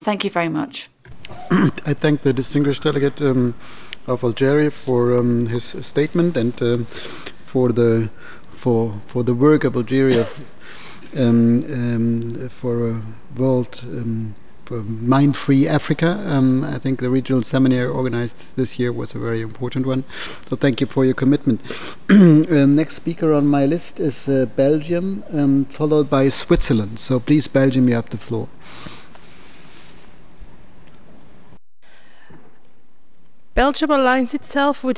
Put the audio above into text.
Thank you very much. I thank the distinguished delegate of Algeria for his statement and for the work of Algeria for a world for mine-free Africa. I think the regional seminar organized this year was a very important one. So thank you for your commitment. Next speaker on my list is Belgium, followed by Switzerland. So please, Belgium, you have the floor. Belgium aligns itself with